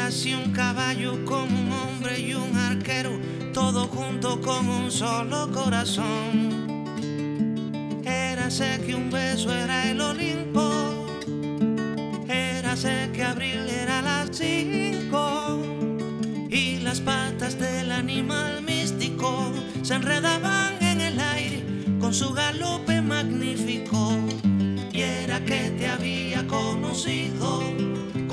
Érase un caballo con un hombre y un arquero, todo junto con un solo corazón. Érase que un beso era el Olimpo, érase que abril era las 5 y las patas del animal místico se enredaban en el aire con su galope magnífico. Y era que te había conocido